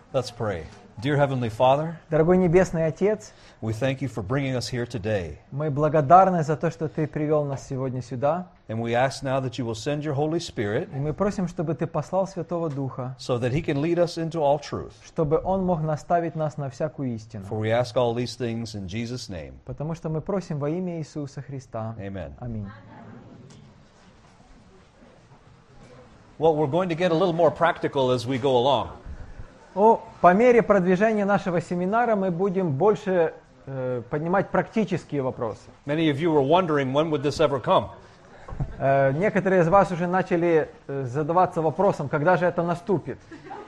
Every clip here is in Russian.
Let's pray. Dear Heavenly Father, Дорогой Небесный Отец, we thank you for bringing us here today. мы благодарны за то, что Ты привел нас сегодня сюда. And we ask now that you will send your Holy Spirit И мы просим, чтобы Ты послал Святого Духа, so that he can lead us into all truth. чтобы Он мог наставить нас на всякую истину. For we ask all these things in Jesus' name. Потому что мы просим во имя Иисуса Христа. Amen. Аминь. Well, we're going to get a little more practical as we go along. По мере продвижения нашего семинара мы будем больше поднимать практические вопросы. Many of you were wondering when would this ever come. Некоторые из вас уже начали задаваться вопросом, когда же это наступит.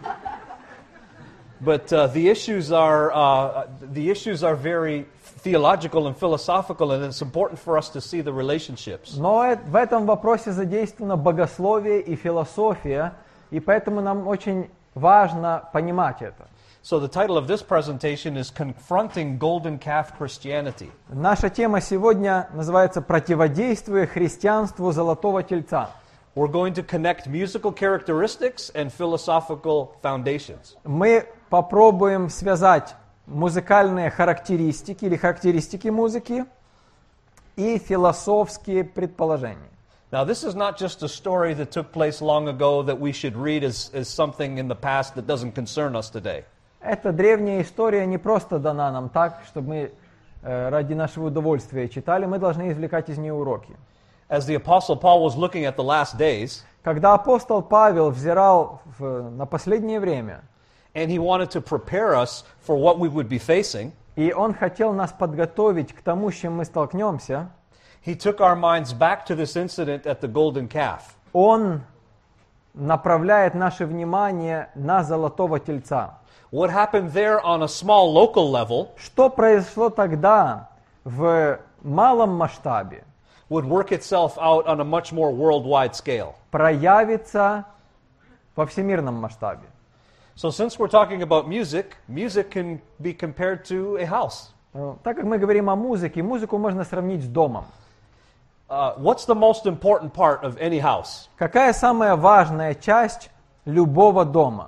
But the issues are very theological and philosophical, and it's important for us to see the relationships. Но в этом вопросе задействовано богословие и философия, и поэтому нам очень важно понимать это. So the title of this presentation is Confronting Golden Calf Christianity. Наша тема сегодня называется «Противодействие христианству Золотого Тельца». We're going to connect musical characteristics and philosophical foundations. Мы попробуем связать музыкальные характеристики или характеристики музыки и философские предположения. Now, this is not just a story that took place long ago that we should read as something in the past that doesn't concern us today. Эта древняя история не просто дана нам так, чтобы мы ради нашего удовольствия читали, мы должны извлекать из нее уроки. As the Apostle Paul was looking at the last days, Когда апостол Павел взирал на последнее время, and he wanted to prepare us for what we would be facing, и он хотел нас подготовить к тому, с чем мы столкнемся, he took our minds back to this incident at the Golden Calf. он направляет наше внимание на Золотого Тельца. What happened there on a small local level Что произошло тогда в малом масштабе, would work itself out on a much more worldwide scale. проявится во всемирном масштабе. So since we're talking about music, music can be compared to a house. Так как мы говорим о музыке, музыку можно сравнить с домом. What's the most important part of any house? Какая самая важная часть любого дома?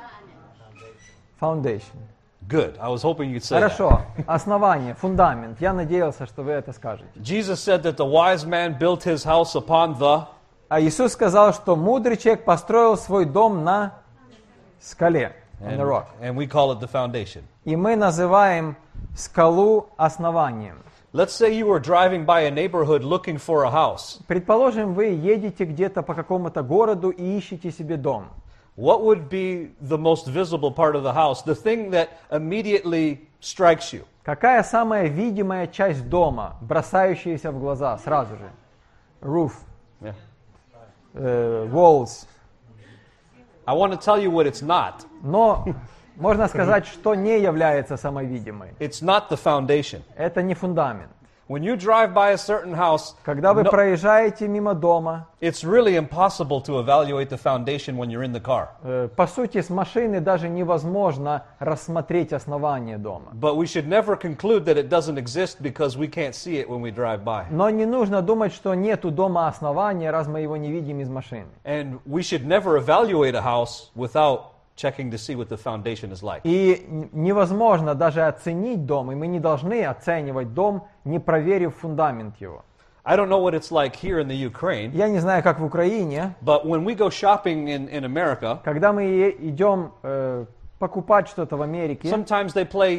Foundation. Good. I was hoping you'd say Хорошо. Основание, фундамент. Я надеялся, что вы это скажете. that. Jesus said that the wise man built his house upon the... А Иисус сказал, что мудрый человек построил свой дом на скале. On the rock. And we call it the foundation. И мы называем скалу основанием. Let's say you were driving by a neighborhood looking for a house. Предположим, вы едете где-то по какому-то городу и ищете себе дом. What would be the most visible part of the house? The thing that immediately strikes you? Какая самая видимая часть дома, бросающаяся в глаза сразу же? Roof, Yeah. walls. I want to tell you what it's not. Но можно сказать, что не является самой видимой. It's not the foundation. Это не фундамент. When you drive by a certain house, Когда вы no- проезжаете мимо дома, it's really impossible to evaluate the foundation when you're in the car. по сути, с машины даже невозможно рассмотреть основание дома. But we should never conclude that it doesn't exist because we can't see it when we drive by. Но не нужно думать, что нету дома основания, раз мы его не видим из машины. And we should never evaluate a house without checking to see what the foundation is like. И невозможно даже оценить дом, и мы не должны оценивать дом, не проверив фундамент его. I don't know what it's like here in the Ukraine, Я не знаю, как в Украине, but when we go shopping in America, когда мы идем покупать что-то в Америке, sometimes they play,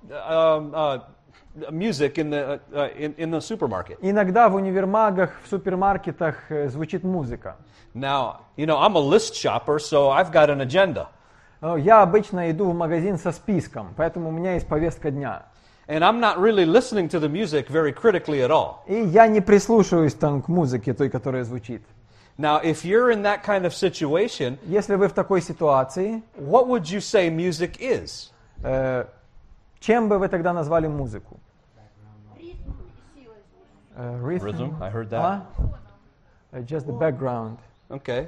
music in the supermarket. иногда в универмагах, в супермаркетах звучит музыка. Now, I'm a list shopper, so I've got an agenda. Я обычно иду в магазин со списком, поэтому у меня есть повестка дня. And I'm not really listening to the music very critically at all. И я не прислушиваюсь там к музыке, той, которая звучит. Now, if you're in that kind of situation, Если вы в такой ситуации, what would you say music is? чем бы вы тогда назвали музыку? Rhythm, I heard that. Just the background. Okay.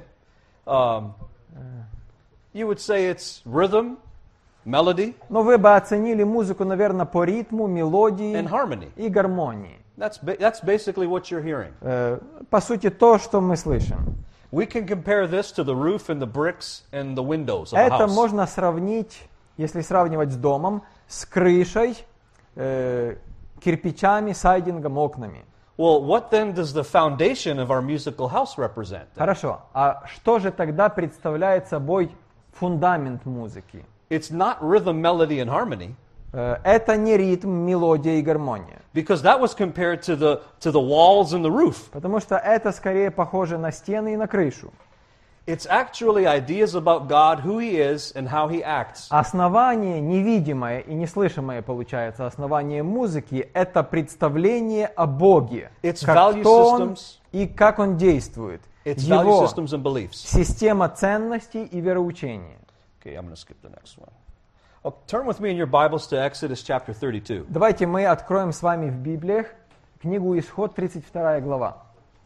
You would say it's rhythm, melody, Но вы бы оценили музыку, наверное, по ритму, мелодии and harmony. и гармонии. That's basically what you're hearing. По сути, то, что мы слышим. We can compare this to the roof and the bricks and the windows of a Это house. можно сравнить если сравнивать с домом, с крышей, кирпичами, сайдингом, окнами. Well, what then does the foundation of our musical house represent? Хорошо, а что же тогда представляет собой фундамент музыки? It's not rhythm, melody, and harmony, Это не ритм, мелодия и гармония. because that was compared to the walls and the roof. Потому что это скорее похоже на стены и на крышу. It's actually ideas about God, who He is, and how He acts. Основание невидимое и неслышимое, получается, основание музыки – это представление о Боге. It's Как value кто Он systems. и как Он действует. It's value Его systems and beliefs. система ценностей и вероучения. Okay, I'm going to skip the next one. Oh, turn with me in your Bibles to Exodus chapter 32. Давайте мы откроем с вами в Библиях книгу Исход, 32 глава.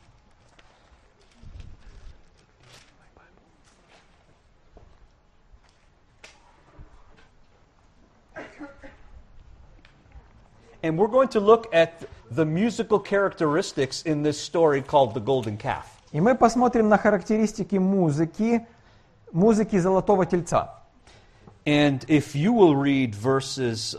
And we're going to look at the musical characteristics in this story called the golden calf. И мы посмотрим на характеристики музыки Золотого Тельца. And if you will read verses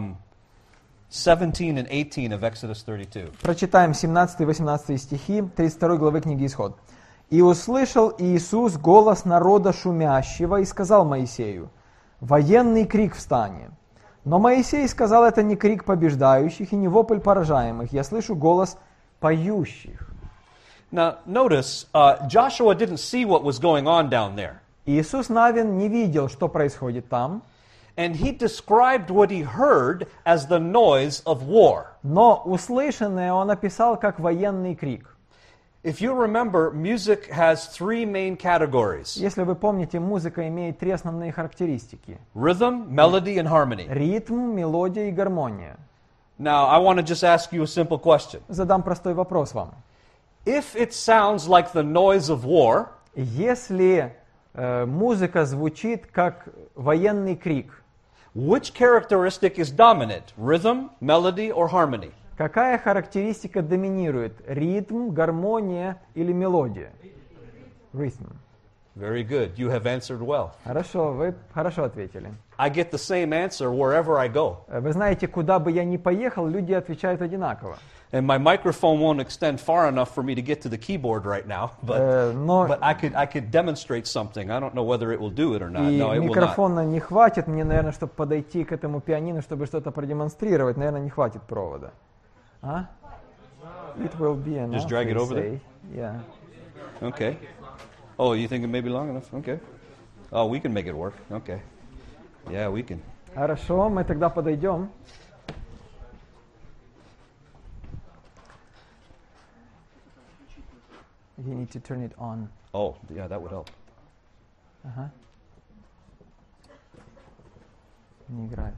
17 and 18 of Exodus 32. Прочитаем 17 и 18 стихи 32 главы книги Исход. «И услышал Иисус голос народа шумящего и сказал Моисею: военный крик встане. Но Моисей сказал: это не крик побеждающих и не вопль поражаемых. Я слышу голос поющих». Now, notice, Joshua didn't see what was going on down there. Иисус Навин не видел, что происходит там, And he described what he heard as the noise of war. но услышанное он описал как военный крик. If you remember, music has three main categories: Если вы помните, музыка имеет три основные характеристики. rhythm, melody, and harmony. Ритм, мелодия и гармония. Now, I want to just ask you a simple question. Задам простой вопрос вам. If it sounds like the noise of war, Если музыка звучит как военный крик, which characteristic is dominant? Rhythm, melody, or harmony? какая характеристика доминирует? Ритм, гармония или мелодия? Ритм. Very good. You have answered well. Хорошо, вы хорошо ответили. I get the same answer wherever I go. Вы знаете, куда бы я ни поехал, люди отвечают одинаково. And my microphone won't extend far enough for me to get to the keyboard right now, but Но I could demonstrate something. I don't know whether it will do it or not. и No, it will not. микрофона не хватит мне, наверное, чтобы подойти к этому пианино, чтобы что-то продемонстрировать. Наверное, не хватит провода. А? It will be enough, Just drag it they over there? say. Yeah. Okay. Oh, you think it may be long enough? Okay. Oh, we can make it work. Okay. Yeah, we can. Хорошо, мы тогда подойдем. You need to turn it on. Oh, yeah, that would help. Ага. Не играет.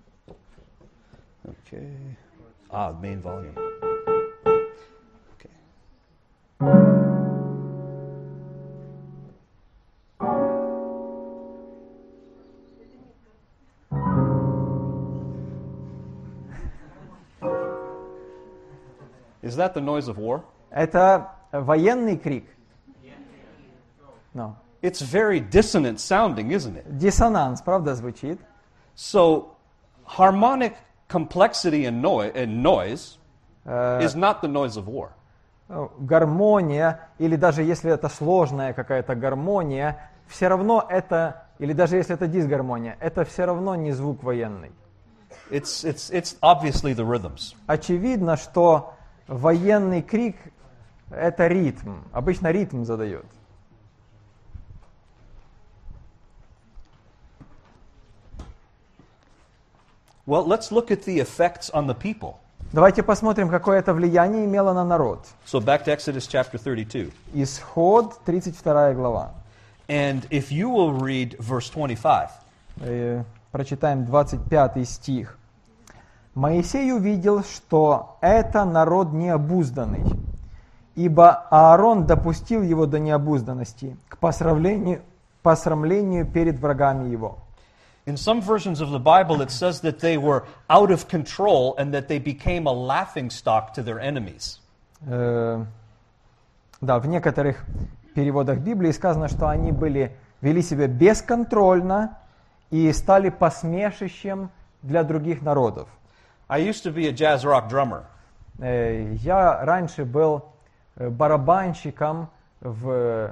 Okay. Main volume. Okay. Is that the noise of war? Это военный крик. No. It's very dissonant sounding, isn't it? Диссонанс, правда, звучит? So, harmonic complexity and noise is not the noise of war. Гармония, или даже если это сложная какая-то гармония, все равно это, или даже если это дисгармония, это все равно не звук военный. It's obviously the rhythms. Очевидно, что военный крик – это ритм. Обычно ритм задает. Well, let's look at the effects on the people. Давайте посмотрим, какое это влияние имело на народ. So back to Exodus chapter 32. Исход, 32 глава. And if you will read verse 25. Прочитаем 25 стих. «Моисей увидел, что это народ необузданный, ибо Аарон допустил его до необузданности, к посрамлению перед врагами его». In some versions of the Bible, it says that they were out of control and that they became a laughingstock to their enemies. Да, в некоторых переводах Библии сказано, что они вели себя бесконтрольно и стали посмешищем для других народов. I used to be a jazz rock drummer. Я раньше был барабанщиком в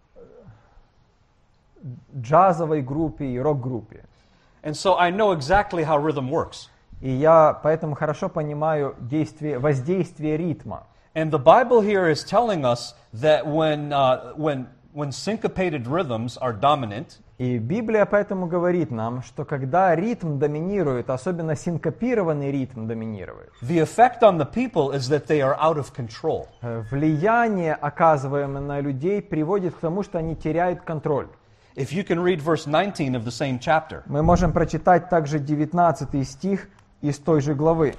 джазовой группе и рок-группе. And so I know exactly how rhythm works. И я поэтому хорошо понимаю воздействие ритма. And the Bible here is telling us that when syncopated rhythms are dominant, И Библия поэтому говорит нам, что когда ритм доминирует, особенно синкопированный ритм доминирует, the effect on the people is that they are out of control. влияние, оказываемое на людей, приводит к тому, что они теряют контроль. If you can read verse 19 of the same chapter. Мы можем прочитать также 19 стих из той же главы.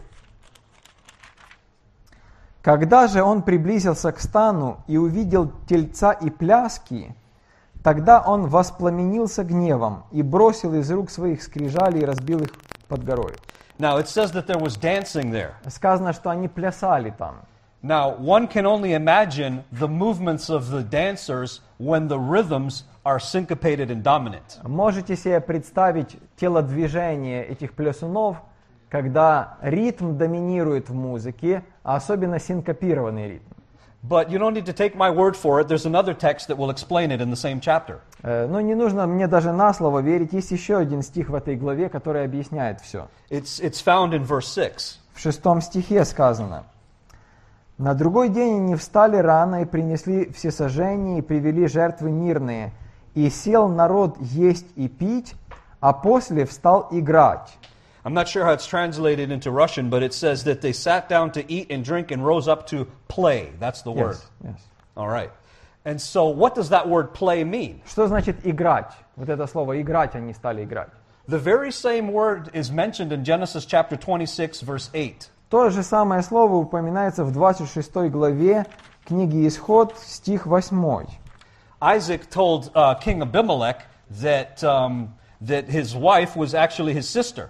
«Когда же он приблизился к стану и увидел тельца и пляски, тогда он воспламенился гневом и бросил из рук своих скрижали и разбил их под горою». Now it says that there was dancing there. Сказано, что они плясали там. Now one can only imagine the movements of the dancers when the rhythms are syncopated and dominant. Можете себе представить телодвижение этих плясунов, когда ритм доминирует в музыке, а особенно синкопированный ритм. But you don't need to take my word for it. There's another text that will explain it in the same chapter. Но не нужно мне даже на слово верить. Есть еще один стих в этой главе, который объясняет все. It's found in verse 6. В 6 стихе сказано: «На другой день они встали рано и принесли всесожжение и привели жертвы мирные, и сел народ есть и пить, а после встал играть». I'm not sure how it's translated into Russian, but it says that they sat down to eat and drink and rose up to play. That's the word. Yes. All right. And so what does that word play mean? Что значит играть? Вот это слово играть они стали играть. The very same word is mentioned in Genesis chapter 26, verse 8. То же самое слово упоминается в 26 главе книги Исход, стих 8. Isaac told King Abimelech that his wife was actually his sister.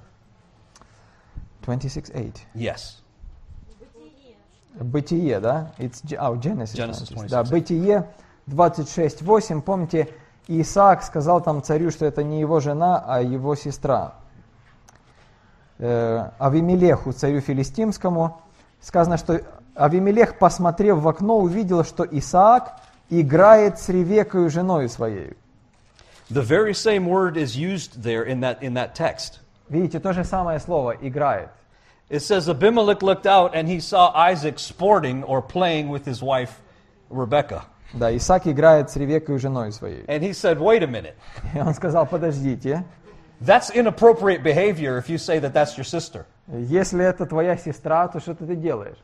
26:8. Yes. Бытие, да? Genesis 26. Да, Бытие 26:8. Помните, Исаак сказал там царю, что это не его жена, а его сестра. Авимелеху, царю филистимскому, сказано, что Авимелех, посмотрев в окно, увидел, что Исаак играет с Ревеккою, женой своей. The very same word is used there in that text. Видите, то же самое слово «играет». It says Abimelech looked out and he saw Isaac sporting or playing with his wife Rebekah. Да, Исаак играет с Ревеккою, женой своей. And he said, wait a minute. И он сказал: подождите, That's inappropriate behavior if you say that that's your sister. если это твоя сестра, то что ты делаешь?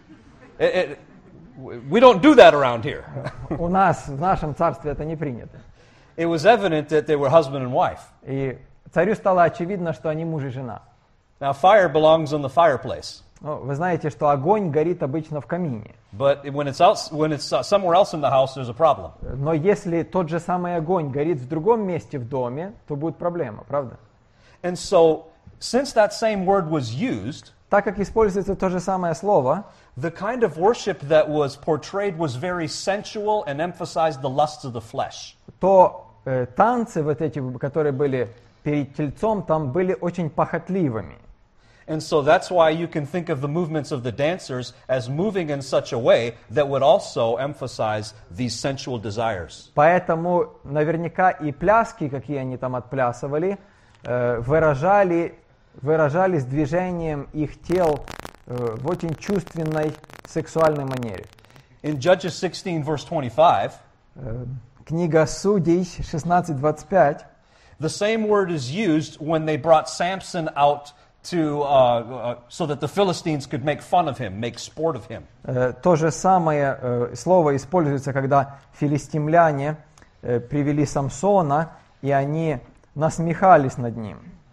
We don't do that around here. У нас, в нашем царстве это не принято. It was evident that they were husband and wife. И царю стало очевидно, что они муж и жена. Now fire belongs in the fireplace. Ну, вы знаете, что огонь горит обычно в камине. But when it's somewhere else in the house, there's a problem. Но если тот же самый огонь горит в другом месте в доме, то будет проблема, правда? And so, since that same word was used, Так как используется то же самое слово, the kind of worship that was portrayed was very sensual and emphasized the lusts of the flesh. то танцы, вот эти, которые были перед тельцом, там были очень похотливыми. And so that's why you can think of the movements of the dancers as moving in such a way that would also emphasize these sensual desires. Поэтому наверняка и пляски, какие они там отплясывали, выражались движением их тел в очень чувственной сексуальной манере. In Judges 16, verse 25, Книга Судей 16:25. the same word is used when they brought Samson out to so that the Philistines could make fun of him, make sport of him. То же самое слово используется, когда филистимляне привели Самсона, и они насмехались над ним.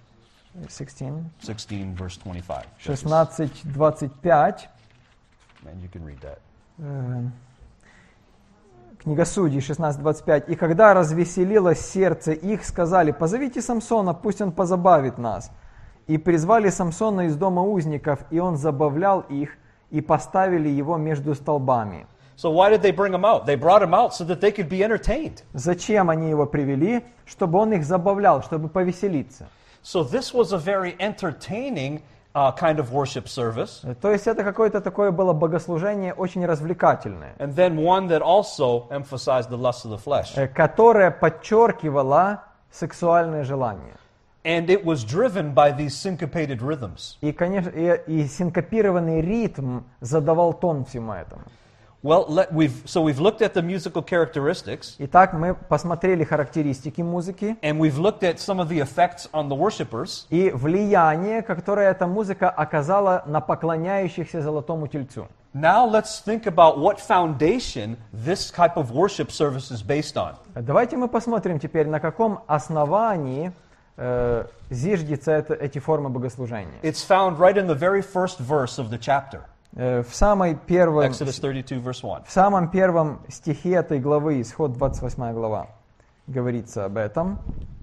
16, verse 25. 16:25. And you can read that. Книга Судей 16:25. «И когда развеселилось сердце их, сказали: позовите Самсона, пусть он позабавит нас. И призвали Самсона из дома узников, и он забавлял их, и поставили его между столбами». So why did they bring him out? They brought him out so that they could be entertained. Зачем они его привели? Чтобы он их забавлял, чтобы повеселиться. So this was a very entertaining kind of worship service. То есть это какое-то такое было богослужение очень развлекательное, And then one that also emphasized the lust of the flesh. которое подчеркивало сексуальное желание. And it was driven by these syncopated rhythms. И, конечно, и синкопированный ритм задавал тон всему этому. Well, we've looked at the musical characteristics, Итак, мы посмотрели характеристики музыки and we've looked at some of the effects on the worshipers. и влияние, которое эта музыка оказала на поклоняющихся золотому тельцу. Now let's think about what foundation this type of worship service is based on. Давайте мы посмотрим теперь, на каком основании зиждется эти формы богослужения. It's found right in the very first verse of the chapter, В самом первом Exodus 32, verse 1. В самом первом стихе этой главы, Исход 28 глава, говорится об этом.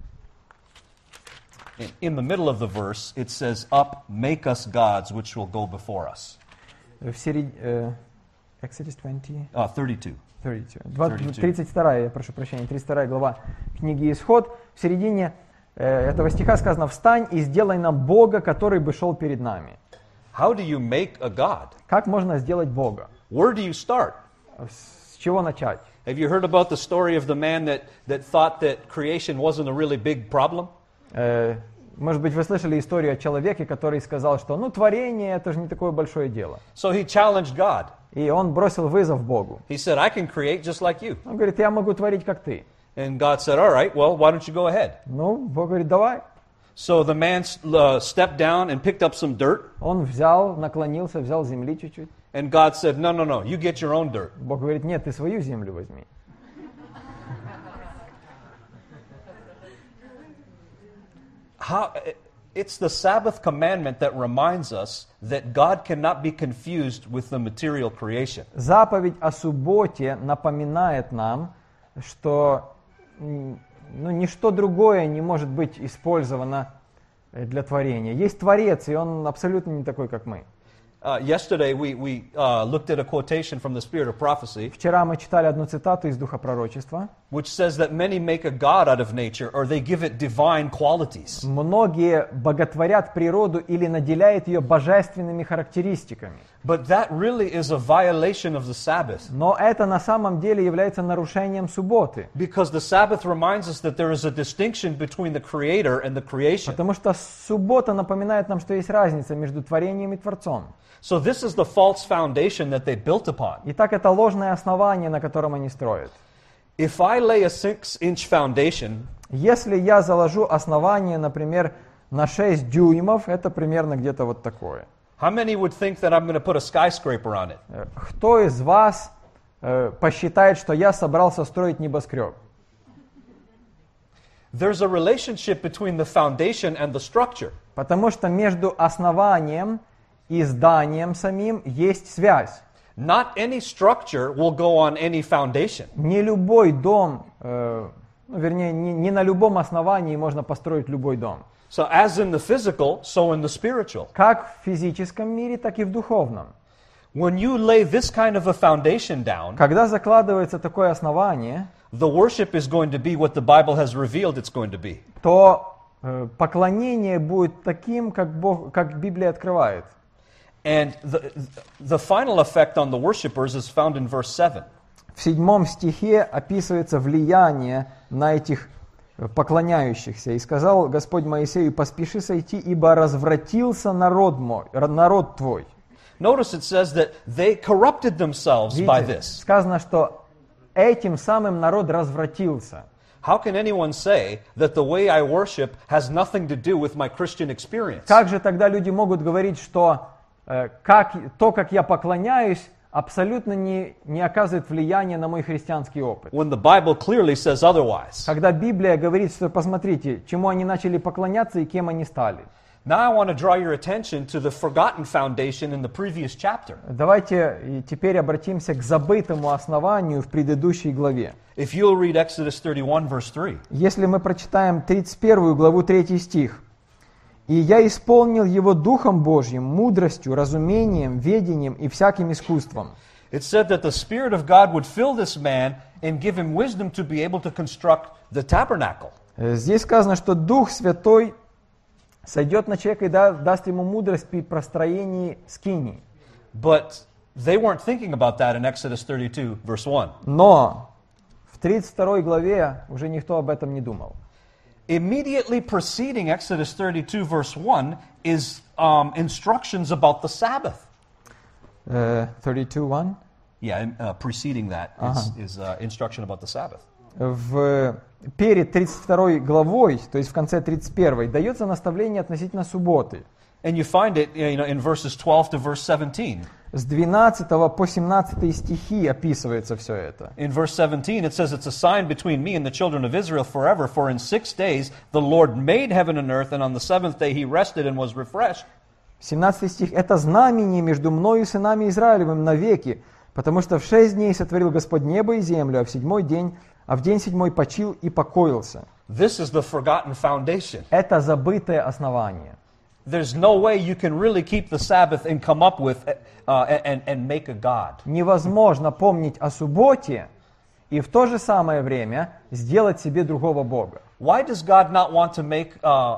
In the middle of the verse, it says, "Up, make us gods, which will go before us." В середине... Exodus 32. 32, я прошу прощения, 32 глава книги Исход. В середине этого стиха сказано: «Встань и сделай нам Бога, который бы шел перед нами». How do you make a god? Как можно сделать Бога? Where do you start? С чего начать? Have you heard about the story of the man that thought that creation wasn't a really big problem? Может быть, вы слышали историю о человеке, который сказал, что творение это же не такое большое дело. So he challenged God. И он бросил вызов Богу. He said, "I can create just like you." Он говорит: я могу творить, как ты. And God said, "All right, well, why don't you go ahead?" Бог говорит: давай. So the man stepped down and picked up some dirt. Он взял, наклонился, взял земли чуть-чуть. And God said, "No, you get your own dirt." Бог говорит: нет, ты свою землю возьми. It's the Sabbath commandment that reminds us that God cannot be confused with the material creation. Заповедь о субботе напоминает нам, что ничто другое не может быть использовано для творения. Есть Творец, и Он абсолютно не такой, как мы. Yesterday we looked at a quotation from the Spirit of Prophecy. Вчера мы читали одну цитату из Духа пророчества, which says that many make a god out of nature, or they give it divine qualities. Многие боготворят природу или наделяют ее божественными характеристиками. But that really is a violation of the Sabbath. Но это на самом деле является нарушением субботы. Because the Sabbath reminds us that there is a distinction between the Creator and the creation. Потому что суббота напоминает нам, что есть разница между творением и Творцом. So this is the false foundation that they built upon. Итак, это ложное основание, на котором они строят. If I lay a 6-inch foundation, если я заложу основание, например, на 6 дюймов, это примерно где-то вот такое. how many would think that I'm going to put a skyscraper on it? Кто из вас посчитает, что я собрался строить небоскреб? There's a relationship between the foundation and the structure. Потому что между основанием и зданием самим есть связь. Not any structure will go on any foundation. Не любой дом, не на любом основании можно построить любой дом. So as in the physical, so in the spiritual. Как в физическом мире, так и в духовном. When you lay this kind of a foundation down, Когда закладывается такое основание, the worship is going to be what the Bible has revealed it's going to be. то поклонение будет таким, как Библия открывает. And the final effect on the worshipers is found in verse 7. В 7 стихе описывается влияние на этих поклоняющихся. «И сказал Господь Моисею: поспеши сойти, ибо развратился народ твой». Notice it says that they corrupted themselves by Видите, this. сказано, что этим самым народ развратился. How can anyone say that the way I worship has nothing to do with my Christian experience? Как же тогда люди могут говорить, что как я поклоняюсь, абсолютно не оказывает влияния на мой христианский опыт? When the Bible clearly says otherwise. Когда Библия говорит, что посмотрите, чему они начали поклоняться и кем они стали. Now I want to draw your attention to the forgotten foundation in the previous chapter. Давайте теперь обратимся к забытому основанию в предыдущей главе. If you'll read Exodus 31, verse 3. Если мы прочитаем 31 главу 3 стих. «И я исполнил его Духом Божьим, мудростью, разумением, ведением и всяким искусством». It said that the Spirit of God would fill this man and give him wisdom to be able to construct the tabernacle. Здесь сказано, что Дух Святой сойдет на человека и даст ему мудрость при простроении скинии. But they weren't thinking about that in Exodus 32, verse 1. Но в 32 главе уже никто об этом не думал. Immediately preceding Exodus 32, verse 1, is instructions about the Sabbath. 32:1. Yeah, preceding that is instruction about the Sabbath. Перед 32 главой, то есть в конце 31, дается наставление относительно субботы. And you find it in verses 12 to verse 17. С 12 по 17 стихи описывается все это. In verse 17 it says, "It's a sign between me and the children of Israel forever, for in 6 days the Lord made heaven and earth, and on the seventh day he rested and was refreshed." 17 стих. «Это знамение между мною и сынами Израилевым навеки, потому что в 6 дней сотворил Господь небо и землю, а в день седьмой почил и покоился». This is the forgotten foundation. Это забытое основание. There's no way you can really keep the Sabbath and come up with and make a God. Невозможно помнить о субботе и в то же самое время сделать себе другого Бога. Why does God not want to make?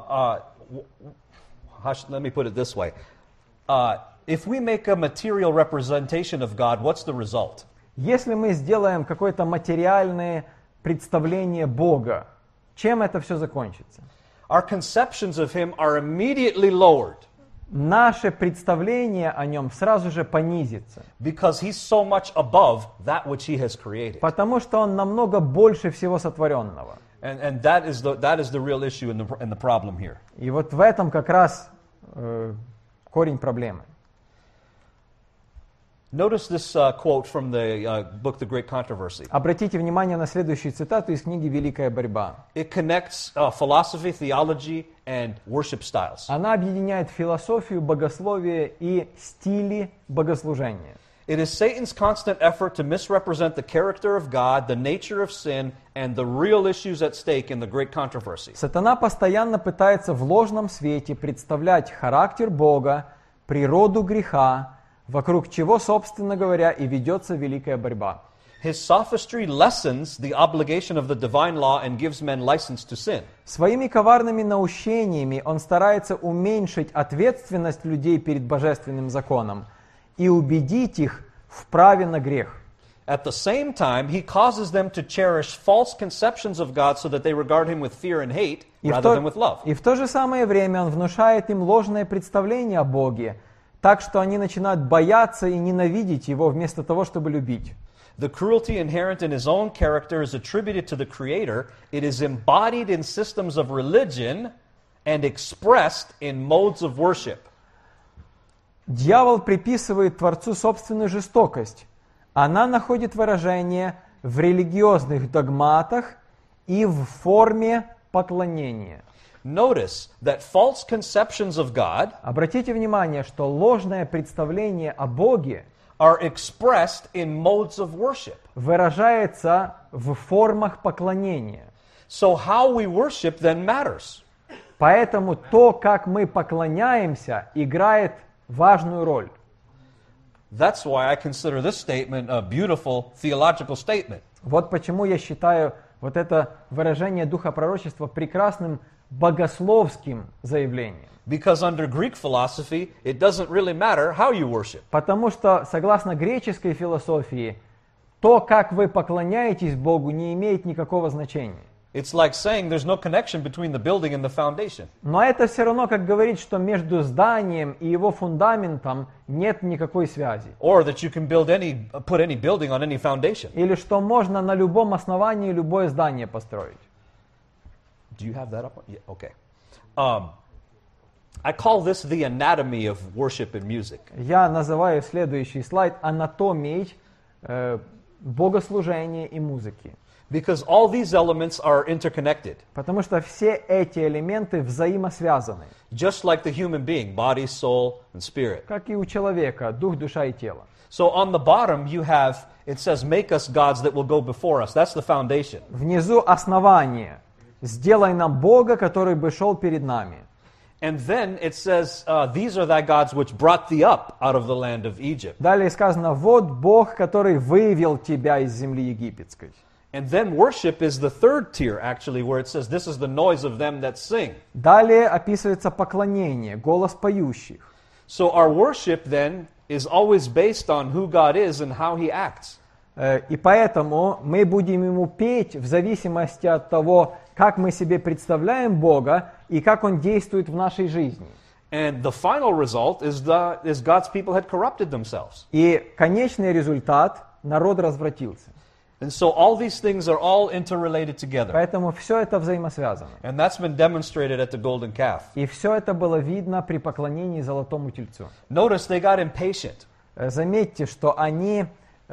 Let me put it this way: if we make a material representation of God, what's the result? Если мы сделаем какое-то материальное представление Бога, чем это все закончится? Our conceptions of Him are immediately lowered. Наше представление о Нем сразу же понизится. Because He's so much above that which He has created. Потому что Он намного больше всего сотворенного. And that is the real issue and the problem here. И вот в этом как раз корень проблемы. Notice this quote from the book The Great Controversy. Обратите внимание на следующую цитату из книги «Великая борьба». It connects philosophy, theology, and worship styles. Она объединяет философию, богословие и стили богослужения. It is Satan's constant effort to misrepresent the character of God, the nature of sin, and the real issues at stake in the Great Controversy. Сатана постоянно пытается в ложном свете представлять характер Бога, природу греха, вокруг чего, собственно говоря, и ведется великая борьба. His sophistry lessens the obligation of the divine law and gives men license to sin. Своими коварными наущениями он старается уменьшить ответственность людей перед божественным законом и убедить их в праве на грех. At the same time, he causes them to cherish false conceptions of God so that they regard him with fear and hate rather than with love. И в то же самое время он внушает им ложное представление о Боге, так что они начинают бояться и ненавидеть Его вместо того, чтобы любить. The cruelty inherent in his own character is attributed to the Creator. It is embodied in systems of religion and expressed in modes of worship. Дьявол приписывает Творцу собственную жестокость. Она находит выражение в религиозных догматах и в форме поклонения. Notice that false conceptions of God Обратите внимание, что ложное представление о Боге are expressed in modes of worship. выражается в формах поклонения. So how we worship then matters. Поэтому то, как мы поклоняемся, играет важную роль. That's why I consider this statement a beautiful theological statement. Вот почему я считаю вот это выражение духа пророчества прекрасным богословским заявлением. Because under Greek philosophy, it doesn't really matter how you worship. Потому что, согласно греческой философии, то, как вы поклоняетесь Богу, не имеет никакого значения. It's like saying there's no connection between the building and the foundation. Но это все равно, как говорить, что между зданием и его фундаментом нет никакой связи. Or that you can put any building on any foundation. Или что можно на любом основании любое здание построить. Do you have that up? Yeah, okay. I call this the anatomy of worship and music. Я называю следующий слайд анатомией богослужения и музыки. Because all these elements are interconnected. Потому что все эти элементы взаимосвязаны. Just like the human being, body, soul, and spirit. Как и у человека, дух, душа и тело. So on the bottom you have, it says, make us gods that will go before us. That's the foundation. Внизу основание. Сделай нам Бога, который бы шел перед нами. And then it says, these are thy gods which brought thee up out of the land of Egypt. Далее сказано, вот Бог, который вывел тебя из земли египетской. And then worship is the third tier, actually, where it says, this is the noise of them that sing. Далее описывается поклонение, голос поющих. So our worship then is always based on who God is and how he acts. И поэтому мы будем ему петь в зависимости от того, как мы себе представляем Бога и как Он действует в нашей жизни. And the final result is God's people had corrupted themselves. И конечный результат – народ развратился. And so all these things are all interrelated together. Поэтому все это взаимосвязано. And that's been demonstrated at the golden calf. И все это было видно при поклонении золотому тельцу. Notice they got impatient. Заметьте, что они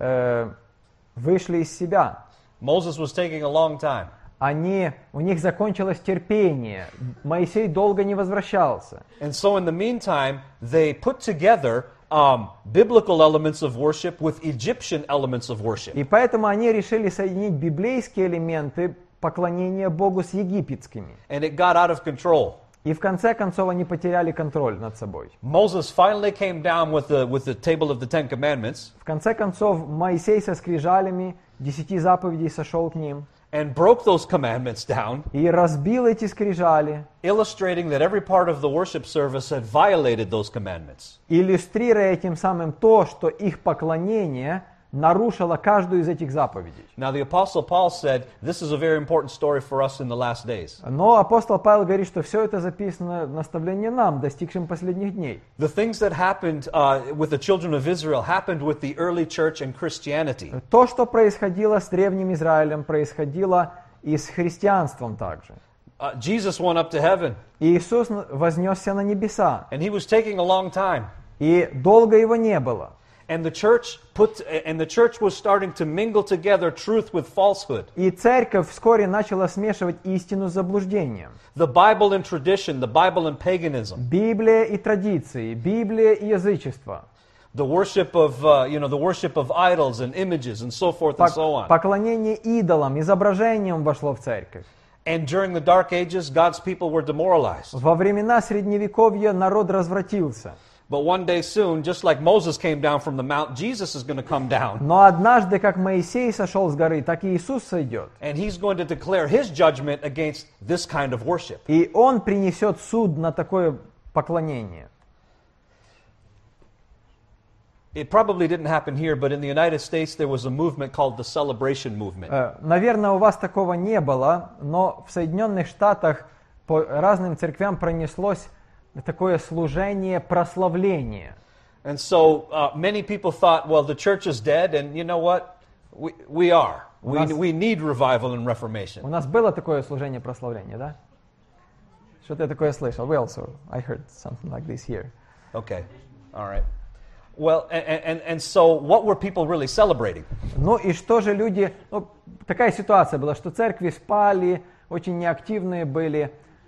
вышли из себя. Moses was taking a long time. У них закончилось терпение. Моисей долго не возвращался. And so in the meantime, they put together biblical elements of worship with Egyptian elements of worship. И поэтому они решили соединить библейские элементы поклонения Богу с египетскими. And it got out of control. И в конце концов они потеряли контроль над собой. Moses finally came down with the table of the Ten Commandments. В конце концов Моисей со скрижалями 10 заповедей сошел к ним. And broke those commandments down, И разбил эти скрижали, illustrating that every part of the worship service had violated those commandments. иллюстрируя этим самым то, что их поклонение нарушило каждую из этих заповедей. Now the Apostle Paul said, this is a very important story for us in the last days. Но апостол Павел говорит, что все это записано в наставлении нам, достигшим последних дней. The things that happened with the children of Israel happened with the early church and Christianity. То, что происходило с Древним Израилем, происходило и с христианством также. Jesus went up to heaven. Иисус вознесся на небеса, And he was taking a long time. и долго его не было. And the church was starting to mingle together truth with falsehood. И церковь вскоре начала смешивать истину с заблуждением. The Bible and tradition, the Bible and paganism. Библия и традиции, Библия и язычество. The worship of idols and images and so forth and so on. Поклонение идолам, изображениям вошло в церковь. And during the Dark Ages, God's people were demoralized. Во времена Средневековья народ развратился. But one day soon, just like Moses came down from the mount, Jesus is going to come down. Но однажды, как Моисей сошел с горы, так и Иисус сойдет. And he's going to declare his judgment against this kind of worship. И Он принесет суд на такое поклонение. It probably didn't happen here, but in the United States there was a movement called the Celebration Movement. Наверное, у вас такого не было, но в Соединенных Штатах по разным церквям пронеслось такое служение прославления. And so many people thought, well, the church is dead, and you know what? We are. We need revival and reformation. У нас было такое служение прославления, да? Что-то я такое слышал. I heard something like this here. Okay, all right. Well, and so what were people really celebrating? Ну и что же люди... такая ситуация была, что церкви спали, очень неактивные были.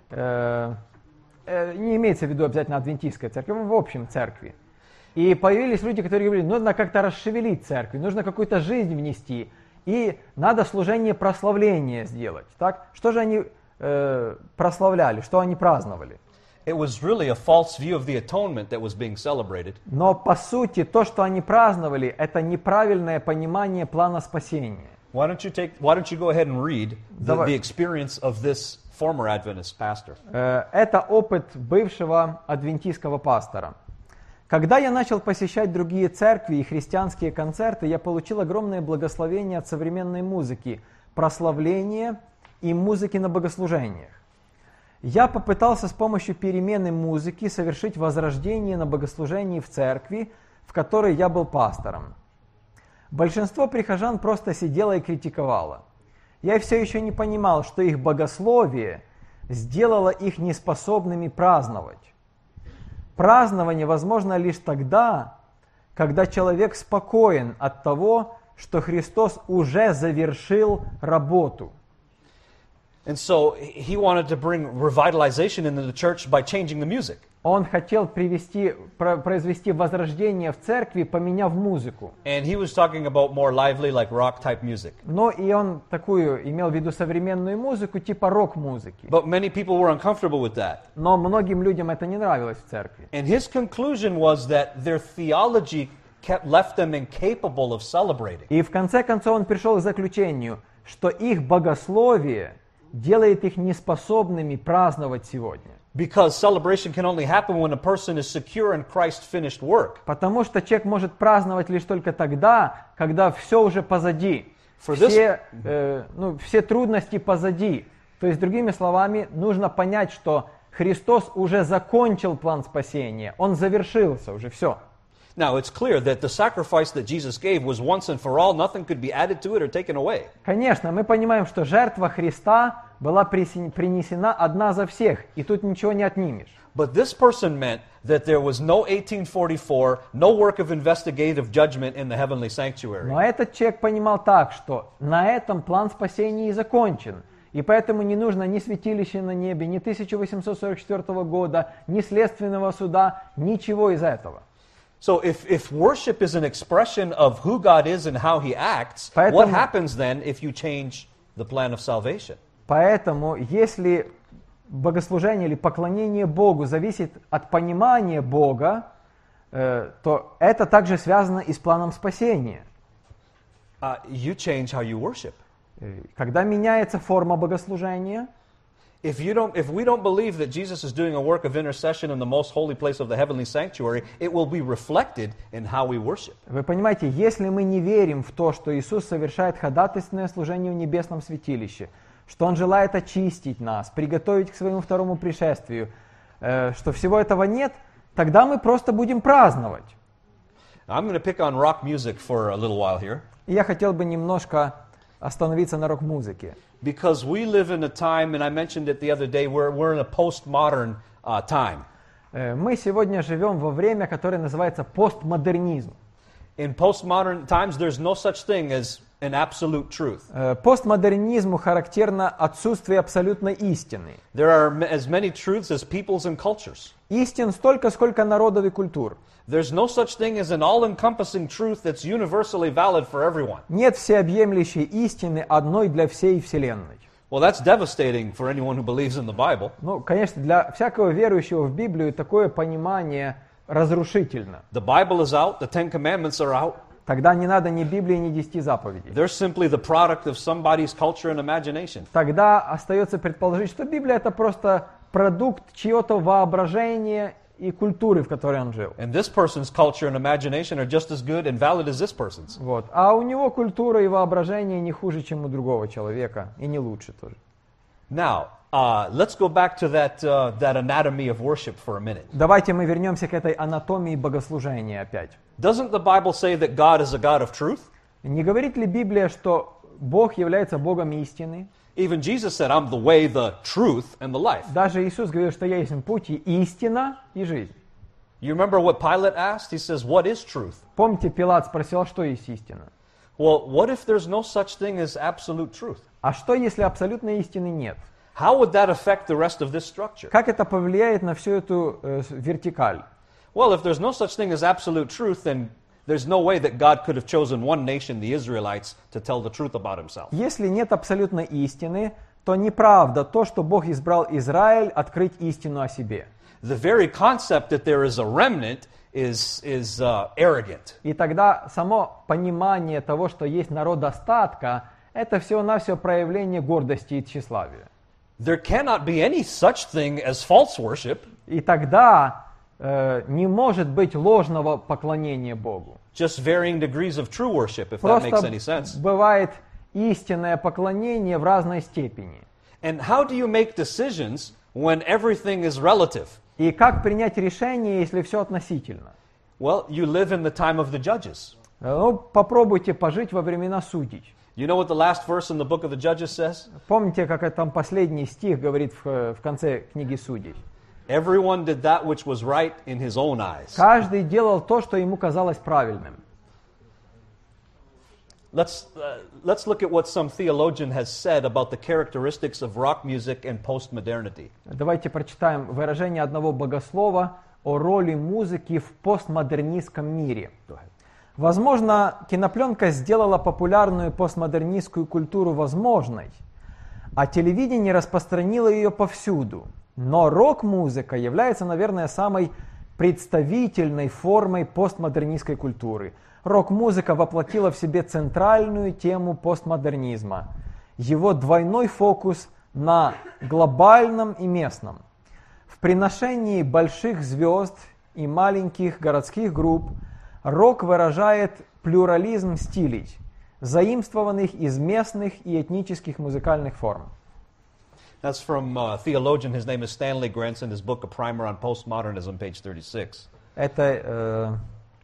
Не имеется в виду обязательно адвентистская церковь, в общем церкви. И появились люди, которые говорили, нужно как-то расшевелить церковь, нужно какую-то жизнь внести, и надо служение прославления сделать. Так? Что же они прославляли, что они праздновали? It was really a false view of the atonement that was being celebrated. Но по сути то, что они праздновали, это неправильное понимание плана спасения. Why don't you go ahead and read the experience of this former Adventist pastor? Это опыт бывшего адвентистского пастора. Когда я начал посещать другие церкви и христианские концерты, я получил огромное благословение от современной музыки, прославления и музыки на богослужениях. Я попытался с помощью перемены музыки совершить возрождение на богослужении в церкви, в которой я был пастором. Большинство прихожан просто сидело и критиковало. Я все еще не понимал, что их богословие сделало их неспособными праздновать. Празднование возможно лишь тогда, когда человек спокоен от того, что Христос уже завершил работу. And so he wanted to bring revitalization into the church by changing the music. Он хотел произвести возрождение в церкви, поменяв музыку. And he was talking about more lively, like rock-type music. Но и он такую имел в виду современную музыку, типа рок-музыки. But many people were uncomfortable with that. Но многим людям это не нравилось в церкви. And his conclusion was that their theology left them incapable of celebrating. И в конце концов он пришел к заключению, что их богословие делает их неспособными праздновать сегодня. Because celebration can only happen when a person is secure in Christ's finished work. Потому что человек может праздновать лишь только тогда, когда все уже позади. For this- Все трудности позади. То есть, другими словами, нужно понять, что Христос уже закончил план спасения. Он завершился уже, все. Now, it's clear that the sacrifice that Jesus gave was once and for all. Nothing could be added to it or taken away. Конечно, мы понимаем, что жертва Христа была принесена одна за всех, и тут ничего не отнимешь. But this person meant that there was no 1844, no work of investigative judgment in the heavenly sanctuary. Но этот человек понимал так, что на этом план спасения и закончен. И поэтому не нужно ни святилища на небе, ни 1844 года, ни следственного суда, ничего из этого. So if worship is an expression of who God is and how He acts, Поэтому- what happens then if you change the plan of salvation? Поэтому, если богослужение или поклонение Богу зависит от понимания Бога, то это также связано и с планом спасения. You change how you worship. Когда меняется форма богослужения, If we don't believe that Jesus is doing a work of intercession in the most holy place of the heavenly sanctuary, it will be reflected in how we worship. вы понимаете, если мы не верим в то, что Иисус совершает ходатайственное служение в небесном святилище, что Он желает очистить нас, приготовить к своему второму пришествию, что всего этого нет, тогда мы просто будем праздновать. I'm going to pick on rock music for a little while here, И я хотел бы немножко остановиться на рок-музыке. because we live in a time, and I mentioned it the other day, we're in a postmodern time. Мы сегодня живем во время, которое называется постмодернизм. In postmodern times, there's no such thing as an absolute truth. Постмодернизму характерно отсутствие абсолютной истины. There are as many truths as peoples and cultures. Истин столько, сколько народов и культур. There's no such thing as an all-encompassing truth that's universally valid for everyone. Нет всеобъемлющей истины одной для всей вселенной. Well, that's devastating for anyone who believes in the Bible. Ну, конечно, для всякого верующего в Библию такое понимание разрушительно. The Bible is out, the Ten Commandments are out. Тогда не надо ни Библии, ни 10 заповедей. They're simply the product of somebody's culture and imagination. Тогда остается предположить, что Библия это просто продукт чьего-то воображения и культуры, в которой он жил. And this person's culture and imagination are just as good and valid as this person's. Вот. А у него культура и воображение не хуже, чем у другого человека, и не лучше тоже. Now, let's go back to that anatomy of worship for a minute. Давайте мы вернемся к этой анатомии богослужения опять. Doesn't the Bible say that God is a God of truth? Не говорит ли Библия, что Бог является Богом истины? Even Jesus said, I'm the way, the truth, and the life. Даже Иисус говорил, что я есть путь и истина и жизнь. You remember what Pilate asked? He says, what is truth? Помните, Пилат спросил, что есть истина? Well, what if there's no such thing as absolute truth? А что, если абсолютной истины нет? How would that affect the rest of this structure? Как это повлияет на всю эту вертикаль? Well, if there's no such thing as absolute truth, then there's no way that God could have chosen one nation, the Israelites, to tell the truth about himself. Если нет абсолютной истины, то неправда то, что Бог избрал Израиль открыть истину о себе. The very concept that there is a remnant is arrogant. И тогда само понимание того, что есть народ остатка, это всего-навсего проявление гордости и тщеславия. There cannot be any such thing as false worship. И тогда не может быть ложного поклонения Богу. Just varying degrees of true worship, if that makes any sense. Просто бывает истинное поклонение в разной степени. And how do you make decisions when everything is relative? И как принять решение, если все относительно? Well, you live in the time of the judges. Ну, попробуйте пожить во времена судей. You know what the last verse in the book of the Judges says? Помните, как там последний стих говорит в конце книги Судей? Everyone did that which was right in his own eyes. Каждый делал то, что ему казалось правильным. Let's look at what some theologian has said about the characteristics of rock music and postmodernity. Давайте прочитаем выражение одного богослова о роли музыки в постмодернистском мире. Возможно, кинопленка сделала популярную постмодернистскую культуру возможной, а телевидение распространило ее повсюду. Но рок-музыка является, наверное, самой представительной формой постмодернистской культуры. Рок-музыка воплотила в себе центральную тему постмодернизма, его двойной фокус на глобальном и местном. В приношении больших звезд и маленьких городских групп рок выражает плюрализм стилей, заимствованных из местных и этнических музыкальных форм. That's from a theologian. His name is Stanley Grenz in his book, A Primer on Postmodernism, page 36. Это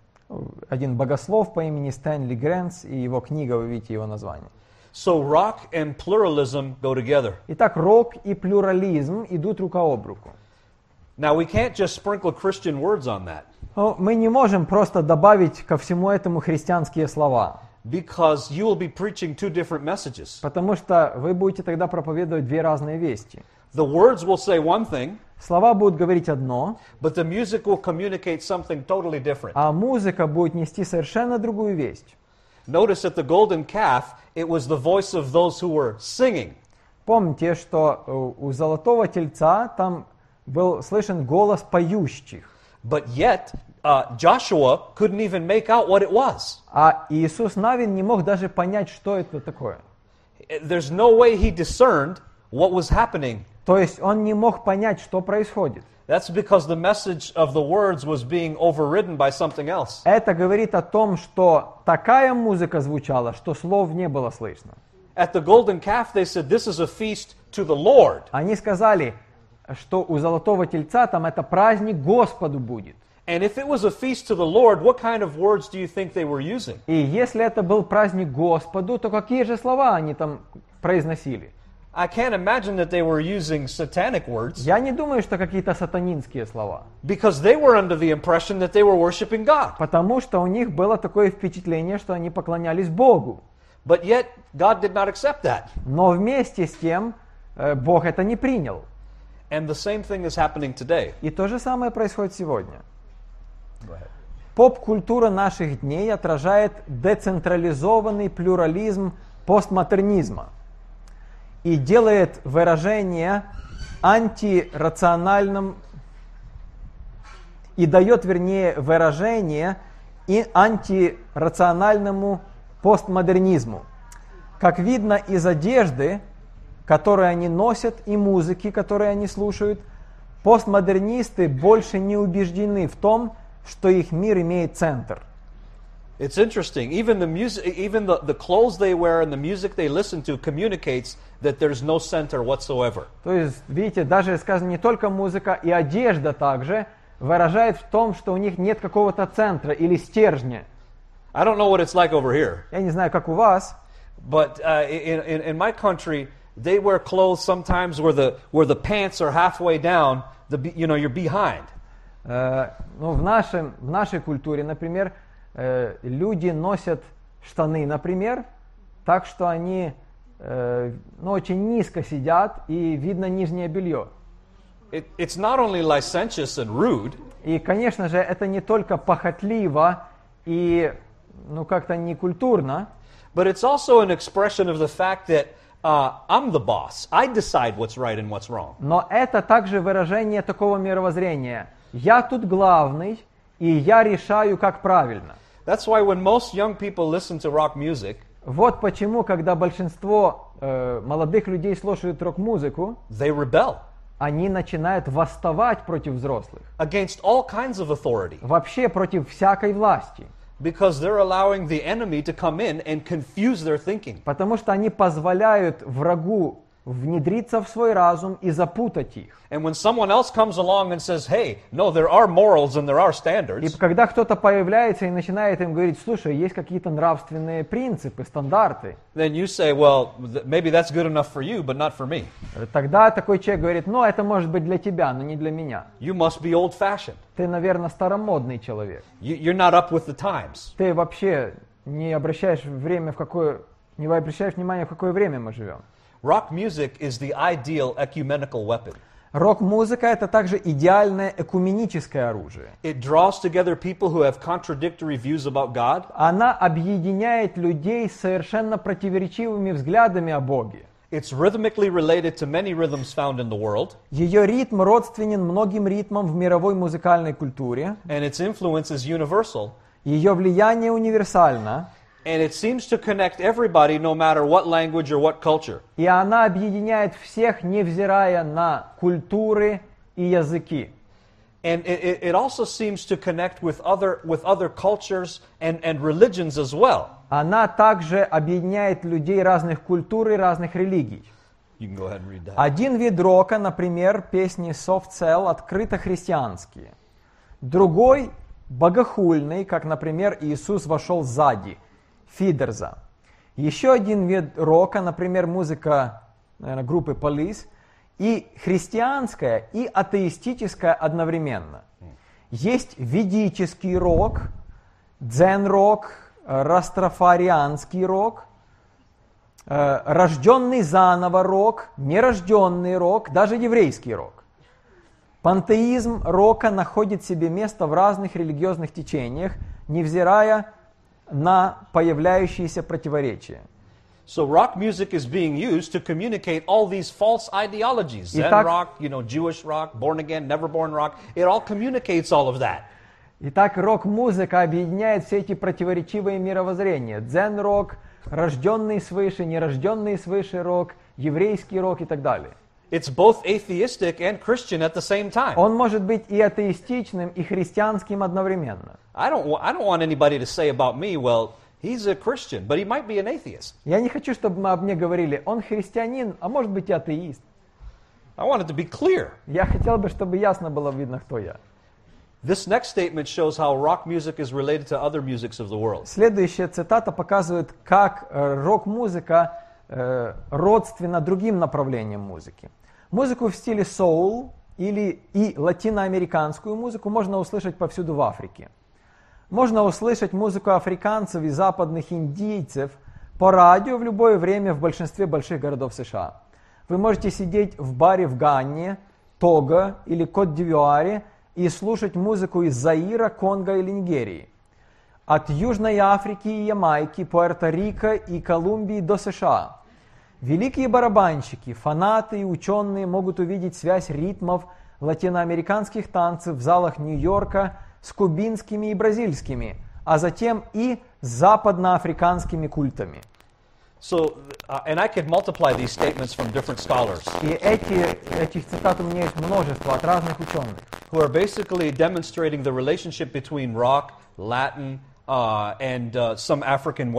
один богослов по имени Стэнли Грэнс, и его книга, вы видите его название. So rock and pluralism go together. Итак, рок и плюрализм идут рука об руку. Now, we can't just sprinkle Christian words on that. Но мы не можем просто добавить ко всему этому христианские слова, Because you will be preaching two different messages. потому что вы будете тогда проповедовать две разные вести. The words will say one thing, Слова будут говорить одно, but the music will communicate something totally different. а музыка будет нести совершенно другую весть. Notice at the golden calf, it was the voice of those who were singing. Помните, что у золотого тельца там был слышен голос поющих, But yet, Joshua couldn't even make out what it was. а Иисус Навин не мог даже понять, что это такое. There's no way he discerned what was happening. То есть он не мог понять, что происходит. That's because the message of the words was being overridden by something else. Это говорит о том, что такая музыка звучала, что слов не было слышно. At the golden calf, they said, this is a feast to the Lord. Они сказали, что у золотого тельца там это праздник Господу будет. And if it was a feast to the Lord, what kind of words do you think they were using? И если это был праздник Господу, то какие же слова они там произносили? I can't imagine that they were using satanic words Я не думаю, что какие-то сатанинские слова. because they were under the impression that they were worshiping God. Потому что у них было такое впечатление, что они поклонялись Богу. But yet, God did not accept that. Но вместе с тем Бог это не принял. And the same thing is happening today. И то же самое происходит сегодня. Поп-культура наших дней отражает децентрализованный плюрализм постмодернизма и делает выражение антирациональным и дает, вернее, выражение и антирациональному постмодернизму. Как видно из одежды, которую они носят, и музыки, которые они слушают, постмодернисты больше не убеждены в том, что их мир имеет центр. It's interesting. Even the music, even the clothes they wear and the music they listen to communicates that there's no center whatsoever. То есть, видите, даже сказано не только музыка, и одежда также выражает в том, что у них нет какого-то центра или стержня. I don't know what it's like over here, Я не знаю, как у вас, but in my country, they wear clothes sometimes where the pants are halfway down. You're behind. ну, в нашей культуре, например, люди носят штаны, например, так что они очень низко сидят и видно нижнее белье. It's not only licentious and rude, И, конечно же, это не только похотливо и как-то некультурно, but it's also an expression of the fact that I'm the boss. I decide what's right and what's wrong. но это также выражение такого мировоззрения. Я тут главный, и я решаю, как правильно. That's why when most young people listen to rock music, Вот почему, когда большинство молодых людей слушают рок-музыку, they rebel они начинают восставать против взрослых, against all kinds of authority вообще против всякой власти, because they're allowing the enemy to come in and confuse their thinking. потому что они позволяют врагу внедриться в свой разум и запутать их. And when someone else comes along and says, hey, no, there are morals and there are И standards, когда кто-то появляется и начинает им говорить, слушай, есть какие-то нравственные принципы, стандарты, then you say, well, maybe that's good enough for you, but not for me. тогда такой человек говорит, это может быть для тебя, но не для меня. You must be old-fashioned. Ты, наверное, старомодный человек. You're not up with the times. Ты вообще не обращаешь внимания, в какое время мы живем. Rock music is the ideal ecumenical weapon. Рок-музыка — это также идеальное экуменическое оружие. It draws together people who have contradictory views about God. Она объединяет людей с совершенно противоречивыми взглядами о Боге. It's rhythmically related to many rhythms found in the world. Ее ритм родственен многим ритмам в мировой музыкальной культуре. And its influence is universal. Ее влияние универсально. And it seems to connect everybody no matter what language or what culture. И она объединяет всех, невзирая на культуры и языки. And it also seems to connect with other cultures and religions as well. Она также объединяет людей разных культур и разных религий. You can go ahead and read that. Один вид рока, например, песни Soft Cell, открыто христианские. Другой – богохульный, как, например, «Иисус вошел сзади», Фидерза. Еще один вид рока, например, музыка, наверное, группы Police, и христианская, и атеистическая одновременно. Есть ведический рок, дзен-рок, растрафарианский рок, рожденный заново рок, нерожденный рок, даже еврейский рок. Пантеизм рока находит себе место в разных религиозных течениях, невзирая на появляющиеся противоречия. So rock music is being used to communicate all these false ideologies. Zen Итак, rock, Jewish rock, born again, never born rock. It all communicates all of that. Итак, рок-музыка объединяет все эти противоречивые мировоззрения. Дзен-рок, рожденный свыше, нерожденный свыше рок, еврейский рок и так далее. It's both atheistic and Christian at the same time. Он может быть и атеистичным, и христианским одновременно. I don't want anybody to say about me, well, he's a Christian, but he might be an atheist. Я не хочу, чтобы об мне говорили, он христианин, а может быть и атеист. I want it to be clear. Я хотел бы, чтобы ясно было видно, кто я. This next statement shows how rock music is related to other musics of the world. Следующая цитата показывает, как рок-музыка родственна другим направлениям музыки. Музыку в стиле соул и латиноамериканскую музыку можно услышать повсюду в Африке. Можно услышать музыку африканцев и западных индийцев по радио в любое время в большинстве больших городов США. Вы можете сидеть в баре в Ганне, Того или Кот-д'Ивуаре и слушать музыку из Заира, Конго или Нигерии. От Южной Африки и Ямайки, Пуэрто-Рико и Колумбии до США. Великие барабанщики, фанаты и ученые могут увидеть связь ритмов латиноамериканских танцев в залах Нью-Йорка с кубинскими и бразильскими, а затем и с западноафриканскими культами. So, and I could multiply these statements from different scholars И этих цитат у меня есть множество от разных ученых, who are basically demonstrating the relationship between rock, Latin, and some African